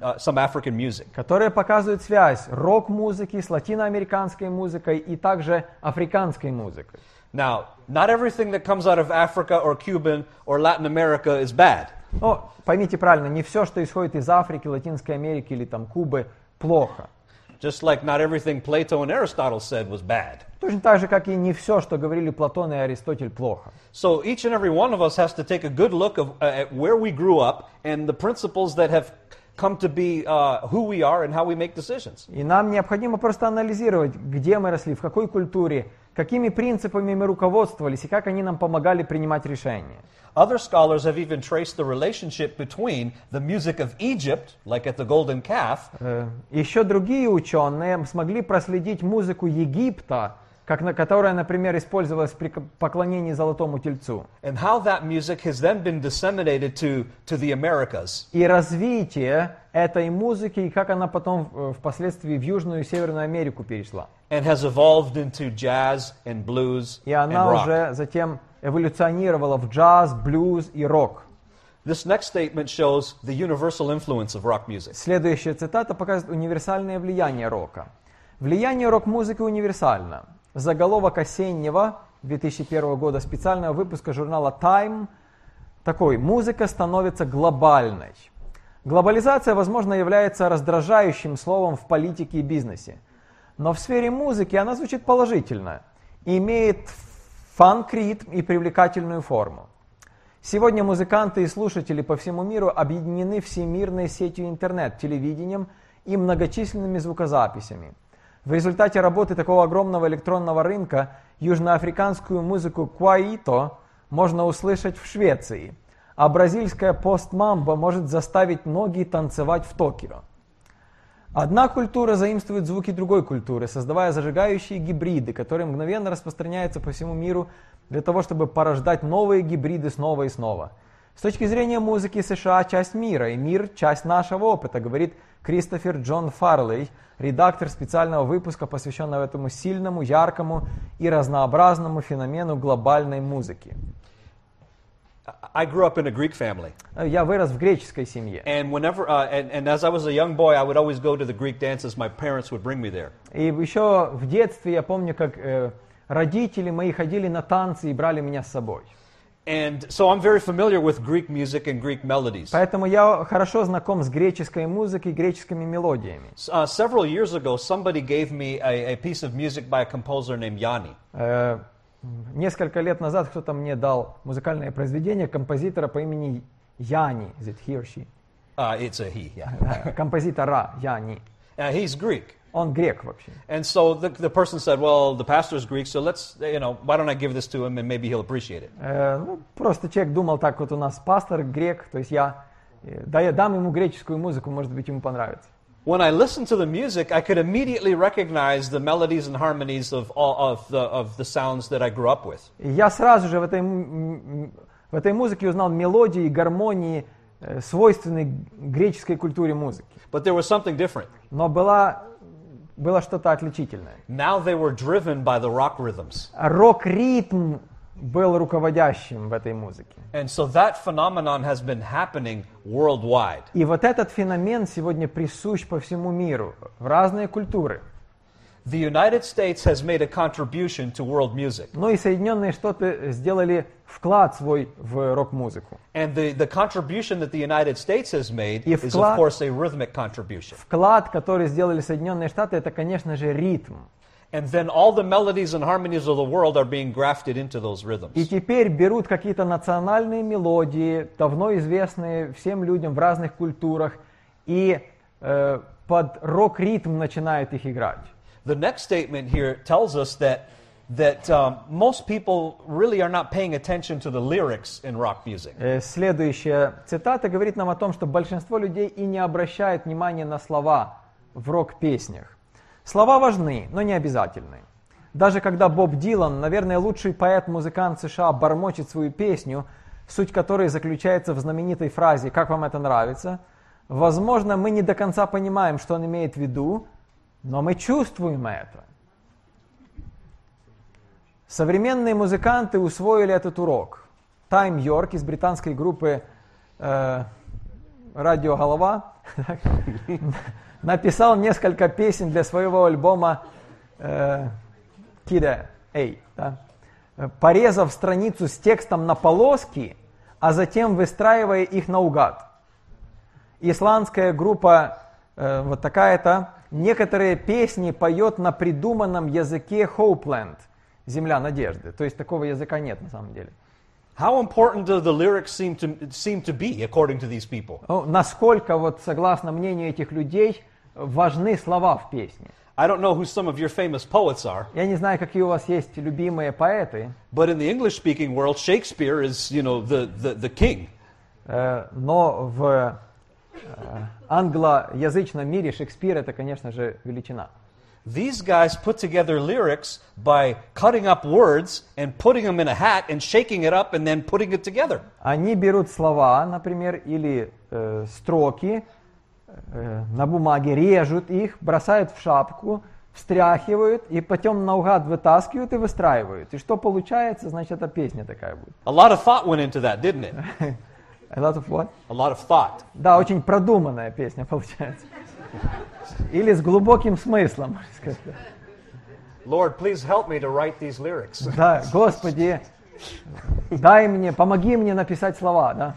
music. которые показывают связь рок-музыки с латиноамериканской музыкой и также африканской музыкой. Now, not everything that comes out of Africa or Cuban or Latin America is bad. Но поймите правильно, не все, что исходит из Африки, Латинской Америки или там Кубы, плохо. Just like not everything Plato and Aristotle said was bad. Точно так же, как и не все, что говорили Платон и Аристотель, плохо. So each and every one of us has to take a good look at where we grew up and the principles that have come to be who we are and how we make decisions. И нам необходимо просто анализировать, где мы росли, в какой культуре, какими принципами мы руководствовались и как они нам помогали принимать решения. Other scholars have even traced the relationship between the music of Egypt, like at the Golden Calf, Еще другие ученые смогли проследить музыку Египта, которая, например, использовалась при поклонении Золотому Тельцу, and how that music has then been disseminated to the Americas. и развитие этой музыки, и как она потом впоследствии в Южную и Северную Америку перешла. And has evolved into jazz and blues И and она rock. уже затем эволюционировала в джаз, блюз и рок. This next statement shows the universal influence of rock music. Следующая цитата показывает универсальное влияние рока. Влияние рок-музыки универсально. Заголовок осеннего 2001 года специального выпуска журнала Time такой: «Музыка становится глобальной». Глобализация, возможно, является раздражающим словом в политике и бизнесе. Но в сфере музыки она звучит положительно и имеет фанк-ритм и привлекательную форму. Сегодня музыканты и слушатели по всему миру объединены всемирной сетью интернет, телевидением и многочисленными звукозаписями. В результате работы такого огромного электронного рынка южноафриканскую музыку кваито можно услышать в Швеции, а бразильская пост-мамба может заставить ноги танцевать в Токио. Одна культура заимствует звуки другой культуры, создавая зажигающие гибриды, которые мгновенно распространяются по всему миру для того, чтобы порождать новые гибриды снова и снова. С точки зрения музыки, США – часть мира, и мир – часть нашего опыта, говорит Кристофер Джон Фарлей, редактор специального выпуска, посвященного этому сильному, яркому и разнообразному феномену глобальной музыки. I grew up in a Greek family. Я вырос в греческой семье. And whenever, and as I was a young boy, I would always go to the Greek dances. My parents would bring me there. И еще в детстве я помню, как родители мои ходили на танцы и брали меня с собой. And so I'm very familiar with Greek music and Greek melodies. Поэтому я хорошо знаком с греческой музыкой, греческими мелодиями. Several years ago, somebody gave me a piece of music by a composer named Yanni. Несколько лет назад кто-то мне дал музыкальное произведение композитора по имени Яни. Is it he or she? It's a he, yeah. Композитора Яни. He's Greek. Он грек вообще. And so the person said, well, the pastor's Greek, so let's, why don't I give this to him and maybe he'll appreciate it. Просто человек думал так, вот у нас пастор грек, то есть я дам ему греческую музыку, может быть, ему понравится. When I listened to the music, I could immediately recognize the melodies and harmonies of the sounds that I grew up with. Я сразу же в этой музыке узнал мелодии и гармонии, свойственные греческой культуре музыки. But there was something different. Но было что-то отличительное. Now they were driven by the rock rhythms. Рок-ритм был руководящим в этой музыке. And so that phenomenon has been happening worldwide. И вот этот феномен сегодня присущ по всему миру, в разные культуры. The United States has made a contribution to world music. Но и Соединенные Штаты сделали вклад свой в рок-музыку. And the contribution that the United States has made И is, of course, a rhythmic contribution. Вклад, который сделали Соединенные Штаты, это, конечно же, ритм. And then all the melodies and harmonies of the world are being grafted into those rhythms. И теперь берут какие-то национальные мелодии, давно известные всем людям в разных культурах, и под рок-ритм начинают их играть. The next statement here tells us that most people really are not paying attention to the lyrics in rock music. Следующая цитата говорит нам о том, что большинство людей и не обращает внимания на слова в рок-песнях. Слова важны, но не обязательны. Даже когда Боб Дилан, наверное, лучший поэт-музыкант США, бормочет свою песню, суть которой заключается в знаменитой фразе «Как вам это нравится?», возможно, мы не до конца понимаем, что он имеет в виду, но мы чувствуем это. Современные музыканты усвоили этот урок. Тайм Йорк из британской группы «Радио Голова» написал несколько песен для своего альбома Kid A, да? Порезав страницу с текстом на полоски, а затем выстраивая их наугад. Исландская группа вот такая-то некоторые песни поет на придуманном языке Hopeland, земля надежды. То есть такого языка нет на самом деле. How important do the lyrics seem to be, according to these people? Насколько, вот, согласно мнению этих людей, важны слова в песне. I don't know who some of your famous poets are. Я не знаю, какие у вас есть любимые поэты. But in the English-speaking world, Shakespeare is, the king. Но в англоязычном мире Шекспир это, конечно же, величина. These guys put together lyrics by cutting up words and putting them in a hat and shaking it up and then putting it together. Они берут слова, например, или строки на бумаге, режут их, бросают в шапку, встряхивают и потом наугад вытаскивают и выстраивают. И что получается, значит, эта песня такая будет. A lot of thought went into that, didn't it? A lot of what? A lot of thought. Да, очень продуманная песня получается. Или с глубоким смыслом, можно сказать. Lord, please help me to write these lyrics. Да, Господи, помоги мне написать слова, да.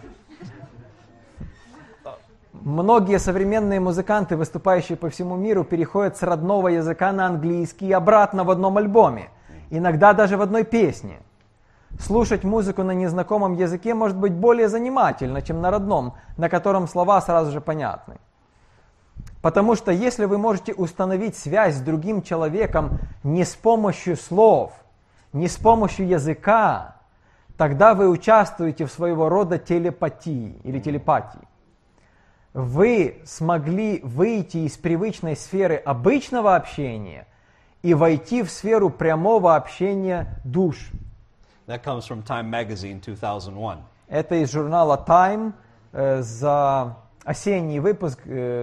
Многие современные музыканты, выступающие по всему миру, переходят с родного языка на английский и обратно в одном альбоме, иногда даже в одной песне. Слушать музыку на незнакомом языке может быть более занимательно, чем на родном, на котором слова сразу же понятны. Потому что если вы можете установить связь с другим человеком не с помощью слов, не с помощью языка, тогда вы участвуете в своего рода телепатии или телепатии. Вы смогли выйти из привычной сферы обычного общения и войти в сферу прямого общения душ. That comes from Time Magazine 2001. Это из журнала Time за осенний выпуск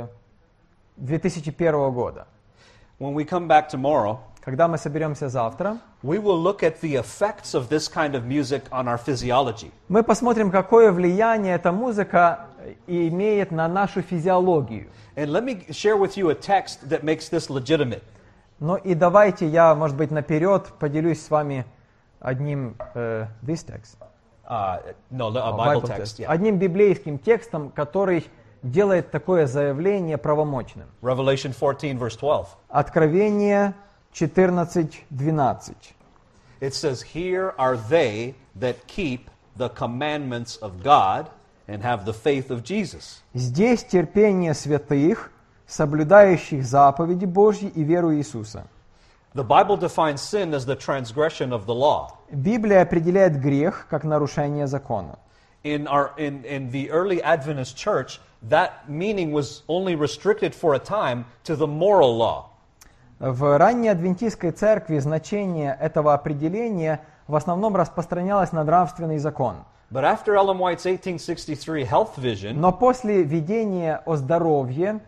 2001 года. When we come back tomorrow, Когда мы соберемся завтра, we will look at the effects of this kind of music on our physiology. мы посмотрим, какое влияние эта музыка имеет на нашу физиологию. And let me share with you a text that makes this legitimate. Ну и давайте я, может быть, наперед поделюсь с вами одним this text. No, a Bible text. Yeah. Одним библейским текстом, который делает такое заявление правомочным. Revelation 14, verse 12. Откровение 14:12. It says, "Here are they that keep the commandments of God and have the faith of Jesus." Здесь терпение святых, соблюдающих заповеди Божьи и веру Иисуса. The Bible defines sin as the transgression of the law. Библия определяет грех как нарушение закона. In the early Adventist church, that meaning was only restricted for a time to the moral law. В ранней адвентистской церкви значение этого определения в основном распространялось на нравственный закон. But after Ellen White's 1863 health vision, Но после видения о здоровье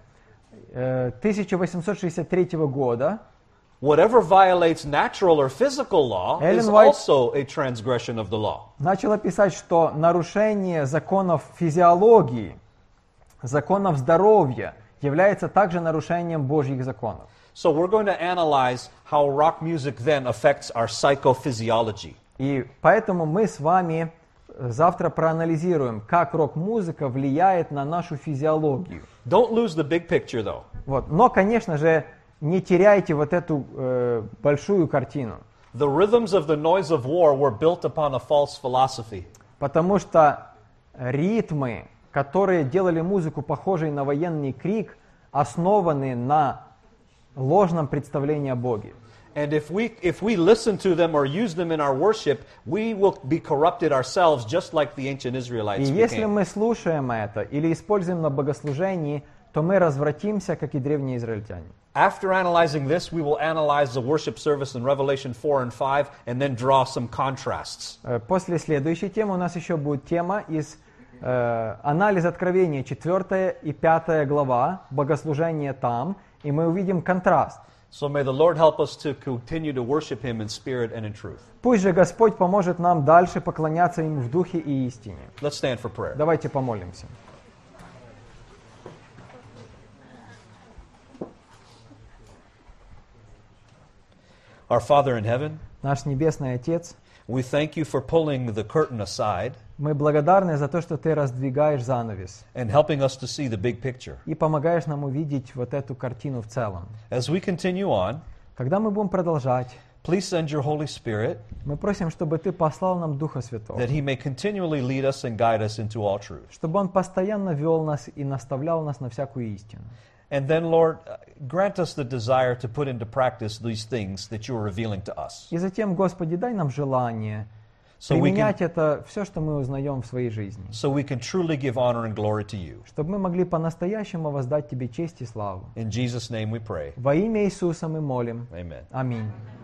1863 года whatever violates natural or physical law Ellen is White- also a transgression of the law. начала писать, что нарушение законов физиологии, законов здоровья является также нарушением Божьих законов. So we're going to analyze how rock music then affects our psychophysiology. И поэтому мы с вами завтра проанализируем, как рок-музыка влияет на нашу физиологию. Don't lose the big picture though. Вот. Но, конечно же, не теряйте вот эту большую картину. The rhythms of the noise of war were built upon a false philosophy. Потому что ритмы, которые делали музыку похожей на военный крик, основаны на ложном представлении о Боге. And if we listen to them or use them in our worship, we will be corrupted ourselves, just like the ancient И Israelites если became. мы слушаем это или используем на богослужении, то мы развратимся, как и древние израильтяне. After analyzing this, we will analyze the worship service in Revelation 4 and 5, and then draw some contrasts. После следующей темы у нас еще будет тема из анализа Откровения, 4 и 5 глава, богослужение там, и мы увидим контраст. So may the Lord help us to continue to worship Him in spirit and in truth. Пусть же Господь поможет нам дальше поклоняться Ему в духе и истине. Let's stand for prayer. Давайте помолимся. Our Father in heaven, Наш Небесный Отец, we thank you for pulling the curtain aside мы благодарны за то, что Ты раздвигаешь занавес and helping us to see the big picture. и помогаешь нам увидеть вот эту картину в целом. As we continue on, Когда мы будем продолжать, please send your Holy Spirit мы просим, чтобы Ты послал нам Духа Святого, that He may continually lead us and guide us into all truth. чтобы Он постоянно вел нас и наставлял нас на всякую истину. And then, Lord, grant us the desire to put into practice these things that you are revealing to us. И затем, Господи, дай нам желание So we применять это все, что мы узнаем в своей жизни, can truly give honor and glory to you. чтобы мы могли по-настоящему воздать Тебе честь и славу. In Jesus' name we pray. Во имя Иисуса мы молим. Amen. Аминь.